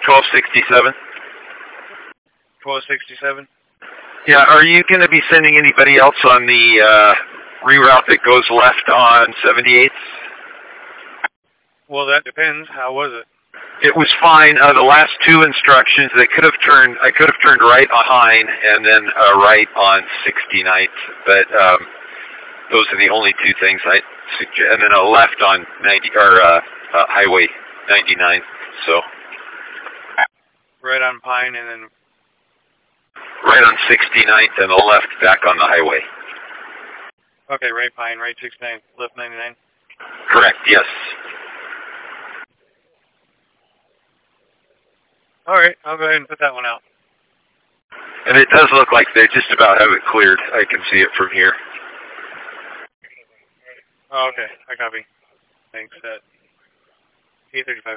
1267. 1267? Yeah, are you going to be sending anybody else on the reroute that goes left on 78th? Well, that depends. How was it? It was fine. The last two instructions, I could have turned right on Hine and then right on 69th, but those are the only two things I suggest. And then a left on 90 or Highway 99. So right on Pine and then right on 69th and a left back on the highway. Okay, right Pine, right 69, left 99. Correct. Yes. All right, I'll go ahead and put that one out. And it does look like they just about have it cleared. I can see it from here. Oh, okay, I copy. Thanks. 8:35.